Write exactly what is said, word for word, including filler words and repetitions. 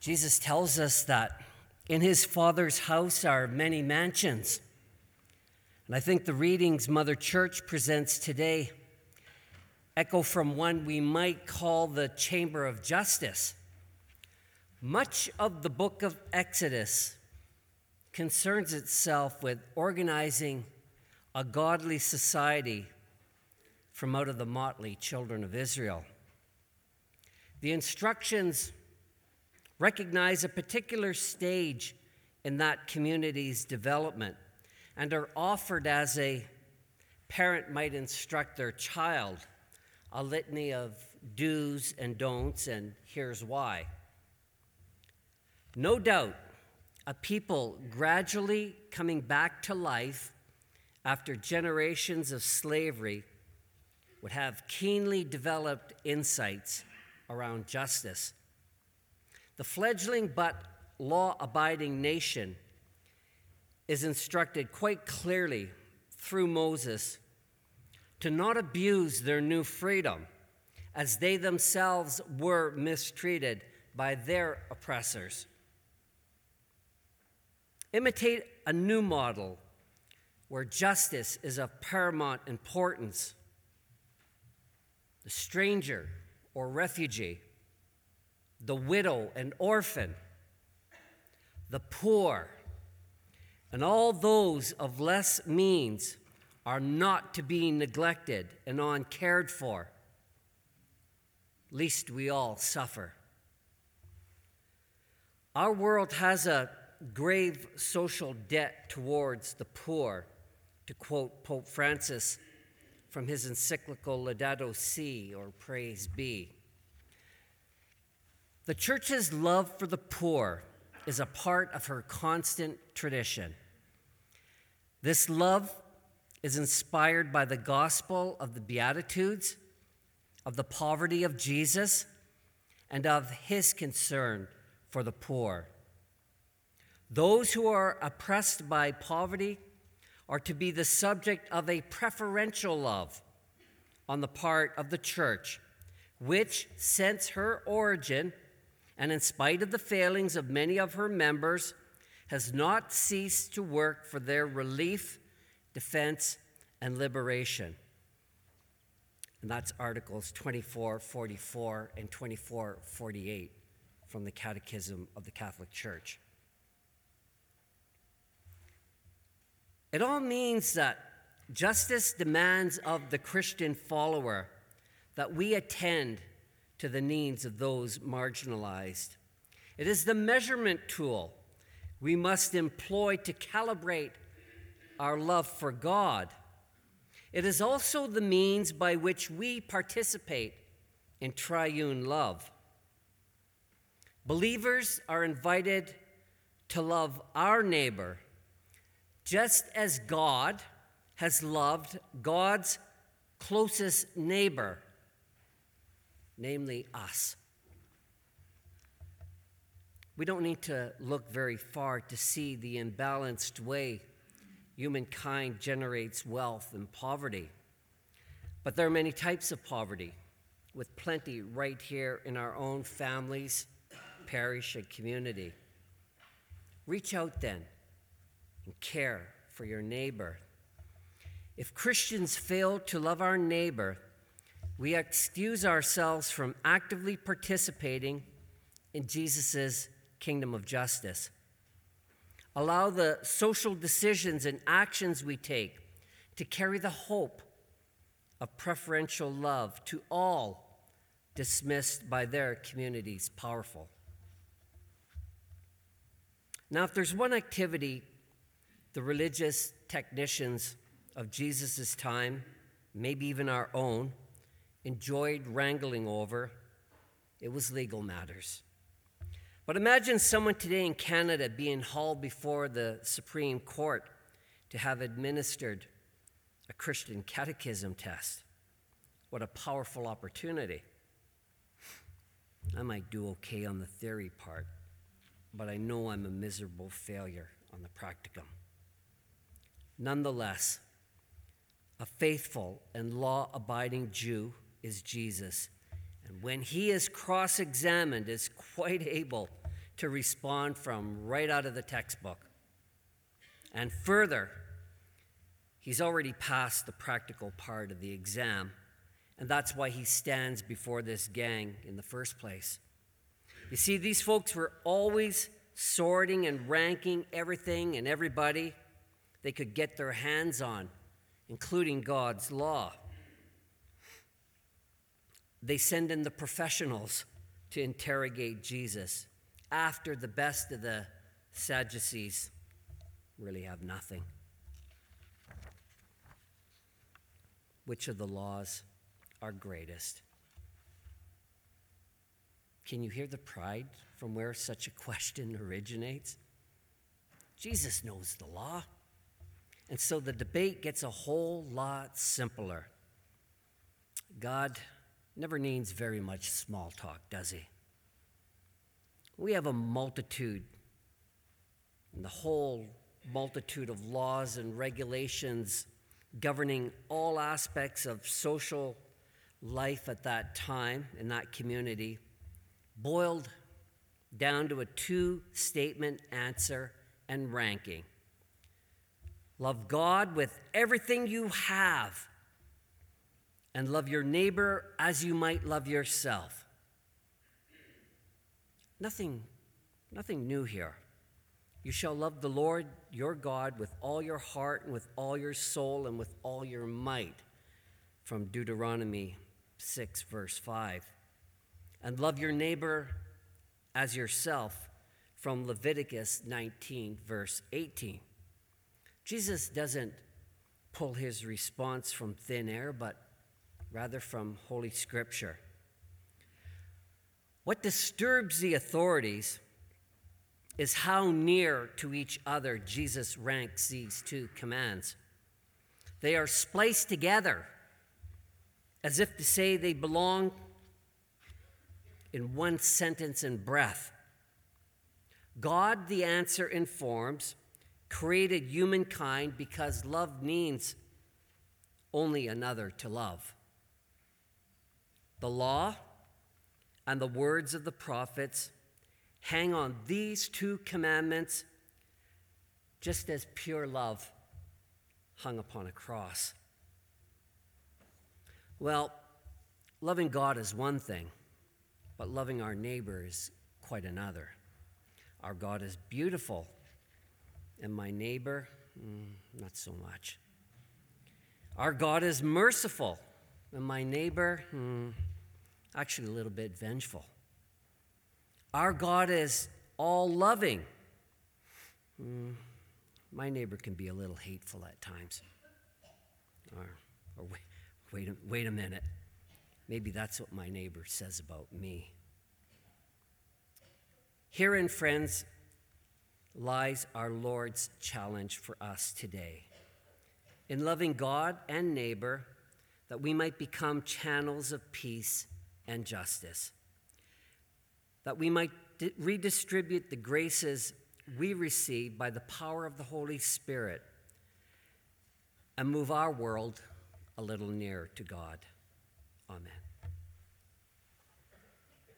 Jesus tells us that in his Father's house are many mansions. And I think the readings Mother Church presents today echo from one we might call the Chamber of Justice. Much of the book of Exodus concerns itself with organizing a godly society from out of the motley children of Israel. The instructions recognize a particular stage in that community's development and are offered as a parent might instruct their child, a litany of do's and don'ts, and here's why. No doubt, a people gradually coming back to life after generations of slavery would have keenly developed insights around justice. The fledgling but law-abiding nation is instructed quite clearly through Moses to not abuse their new freedom, as they themselves were mistreated by their oppressors. Imitate a new model where justice is of paramount importance. The stranger or refugee, the widow and orphan, the poor, and all those of less means are not to be neglected and uncared for, lest we all suffer. Our world has a grave social debt towards the poor, to quote Pope Francis from his encyclical Laudato Si, or Praise Be. The Church's love for the poor is a part of her constant tradition. This love is inspired by the gospel of the Beatitudes, of the poverty of Jesus, and of his concern for the poor. Those who are oppressed by poverty are to be the subject of a preferential love on the part of the Church, which, since her origin, and in spite of the failings of many of her members, has not ceased to work for their relief, defense, and liberation. And that's Articles twenty-four forty-four and twenty-four forty-eight from the Catechism of the Catholic Church. It all means that justice demands of the Christian follower that we attend to the needs of those marginalized. It is the measurement tool we must employ to calibrate our love for God. It is also the means by which we participate in triune love. Believers are invited to love our neighbor just as God has loved God's closest neighbor, namely us. We don't need to look very far to see the imbalanced way humankind generates wealth and poverty. But there are many types of poverty, with plenty right here in our own families, parish, and community. Reach out then and care for your neighbor. If Christians fail to love our neighbor, we excuse ourselves from actively participating in Jesus' kingdom of justice. Allow the social decisions and actions we take to carry the hope of preferential love to all dismissed by their communities powerful. Now, if there's one activity the religious technicians of Jesus' time, maybe even our own, enjoyed wrangling over, it was legal matters. But imagine someone today in Canada being hauled before the Supreme Court to have administered a Christian catechism test. What a powerful opportunity. I might do okay on the theory part, but I know I'm a miserable failure on the practicum. Nonetheless, a faithful and law-abiding Jew is Jesus, and when he is cross-examined, is quite able to respond from right out of the textbook. And further, he's already passed the practical part of the exam, and that's why he stands before this gang in the first place. You see, these folks were always sorting and ranking everything and everybody they could get their hands on, including God's law. They send in the professionals to interrogate Jesus after the best of the Sadducees really have nothing. Which of the laws are greatest? Can you hear the pride from where such a question originates? Jesus knows the law. And so the debate gets a whole lot simpler. God never needs very much small talk, does he? We have a multitude, and the whole multitude of laws and regulations governing all aspects of social life at that time in that community, boiled down to a two-statement answer and ranking. Love God with everything you have, and love your neighbor as you might love yourself. Nothing, nothing new here. You shall love the Lord your God with all your heart and with all your soul and with all your might, from Deuteronomy six, verse five. And love your neighbor as yourself, from Leviticus nineteen, verse eighteen. Jesus doesn't pull his response from thin air, but rather from Holy Scripture. What disturbs the authorities is how near to each other Jesus ranks these two commands. They are spliced together as if to say they belong in one sentence and breath. God, the answer informs, created humankind because love needs only another to love. The law and the words of the prophets hang on these two commandments just as pure love hung upon a cross. Well, loving God is one thing, but loving our neighbor is quite another. Our God is beautiful, and my neighbor, mm, not so much. Our God is merciful, and my neighbor, mm, actually a little bit vengeful. Our God is all-loving. Mm, my neighbor can be a little hateful at times. Or, or wait, wait, a, wait a minute. Maybe that's what my neighbor says about me. Herein, friends, lies our Lord's challenge for us today. In loving God and neighbor, that we might become channels of peace and justice, that we might di- redistribute the graces we receive by the power of the Holy Spirit and move our world a little nearer to God. Amen.